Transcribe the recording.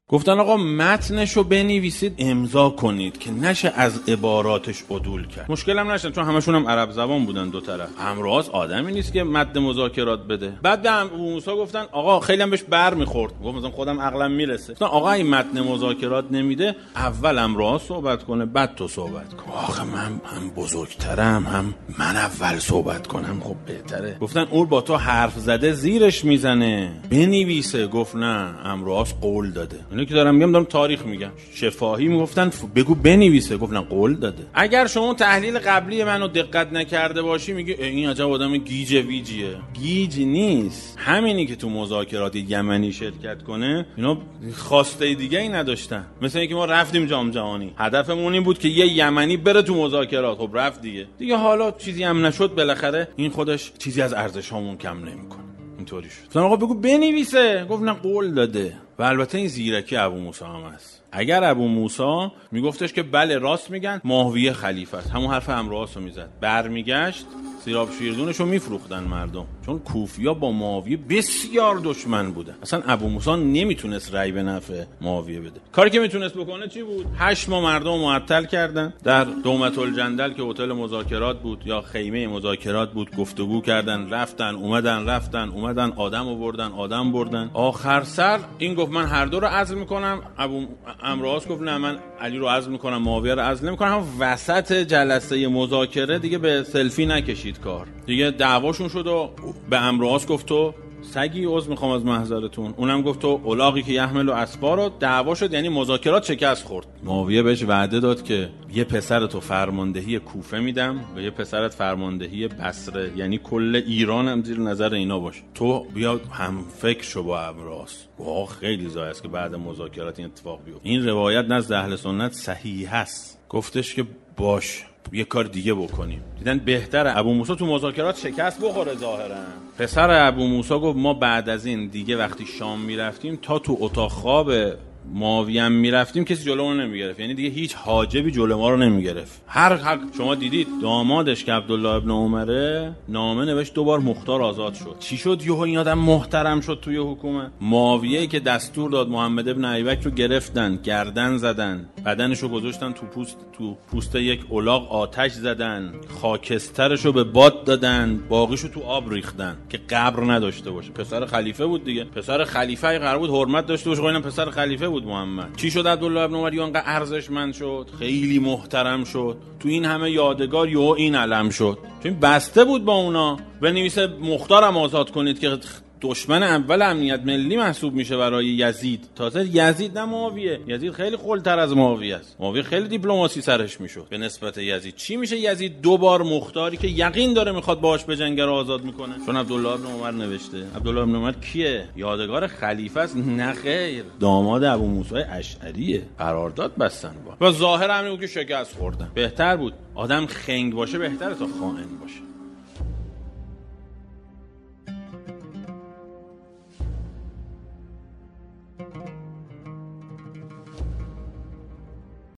گفتن آقا متنشو بنویسید امضا کنید که نشه از عباراتش عدول کرد. مشکلم نشد چون همشون هم عرب زبان بودن دو طرف. امراض آدمی نیست که متن مذاکرات بده. بعد ابو موسی گفتن آقا خیلی هم بهش برمیخورد. گفت مثلا خودم عقلم میرسه. گفتن آقا این متن مذاکرات نمیده اول امراض صحبت کنه بعد تو صحبت کن. آخه من بزرگترم هم من اول صحبت کنم خب بهتره. گفتن اون با تو حرف زده زیرش میزنه بنویسه. گفت نه امراض قول داده. اینو که دارم تاریخ میگم شفاهی میگفتن بگو بنویسه. گفت نه قول داده. اگر شما تحلیل قبلی منو دقت نکرده باشی میگه این عجب آدم گیج ویجیه. گیج نیست. همینی که تو مذاکرات یمنی شرکت کنه اینا خواسته دیگه ای نداشتن. مثلا اینکه ما رفتیم جام جهانی هدفمون این بود که یه یمنی بره تو مذاکرات. خب رفت دیگه حالا چیزی هم نشد بالاخره این خودش چیزی از ارزشامون کم نمیکنه. اینطوری شد. آقا بگو بنویسه. گفت نه قول داده. و البته این زیرکی ابو موسی هم هست. اگر ابو موسی میگفتش که بله راست میگن معاویه خلیفه است همون حرف امراض رو میزد برمیگشت سیراب شیردونش رو میفروختن مردم چون کوفیا با معاویه بسیار دشمن بودن. اصلا ابو موسی نمیتونست رأی به نفع معاویه بده. کاری که میتونست بکنه چی بود؟ 8 ماه مردم معطل کردن در دومة الجندل که هتل مذاکرات بود یا خیمه مذاکرات بود. گفتگو کردن رفتن اومدن آدم آوردن آدم بردن. آخر سر این گفت من هر دو رو عزل میکنم. ابو امراض گفت نه من علی رو عزل میکنم معاویه رو عزل نمیکنم. هم وسط جلسه مذاکره دیگه به سلفی نکشید کار دیگه دعواشون شد و به امراض گفت تو سگی عذر میخوام از محضرتون. اونم گفت تو الاغی که یحمل اسفار رو دعوا شد. یعنی مذاکرات شکست خورد. معاویه بهش وعده داد که یه پسر تو فرماندهی کوفه میدم و یه پسرت فرماندهی بصره یعنی کل ایران هم زیر نظر اینا باشه. تو بیا هم فکر شو با امراض. واقعا خیلی زای است که بعد مذاکرات این اتفاق بیفته. این روایت نزد اهل سنت صحیح هست. گفتش که باش یه کار دیگه بکنیم. دیدن بهتره ابو موسی تو مذاکرات شکست بخوره ظاهرا. پسر ابو موسی گفت ما بعد از این دیگه وقتی شام میرفتیم تا تو اتاق خواب معاویه هم میرفتیم کسی جلومون نمیگرفت. یعنی دیگه هیچ حاجبی جلو ما رو نمیگرفت. هر حق شما دیدید دامادش که عبدالله ابن عمره نامه نوشت 2 بار مختار آزاد شد. چی شد یهو این آدم محترم شد توی حکومت؟ معاویه که دستور داد محمد ابن ابی بکر رو گرفتن گردن زدن بدنشو گذاشتن تو پوست یک الاغ آتش زدن خاکسترشو به باد دادن باقیشو تو آب ریختن که قبر نداشته باشه. پسر خلیفه بود دیگه. پسر خلیفه قرار بود حرمت داشته باشه. اینم پسر خلیفه بود محمد. چی شد عبدالله ابن عمر انقدر ارزشمند شد خیلی محترم شد تو این همه یادگار یهو این علم شد چون بسته بود با اونا بنویسه مختارم آزاد کنید که دشمن اول امنیت ملی محسوب میشه برای یزید. تازه یزید نه معاویه. یزید خیلی خلتر از معاویه است. معاویه خیلی دیپلماسی سرش میشد به نسبت یزید. چی میشه یزید 2 بار مختاری که یقین داره میخواد باهاش بجنگه رو آزاد میکنه چون عبدالله ابن عمر نوشته. عبدالله ابن عمر کیه؟ یادگار خلیفه است؟ نه خیر داماد ابو موسی اشعریه. قرارداد بستن با و ظاهر همین بود که شکست خوردن. بهتر بود آدم خنگ باشه بهتره تا خائن باشه.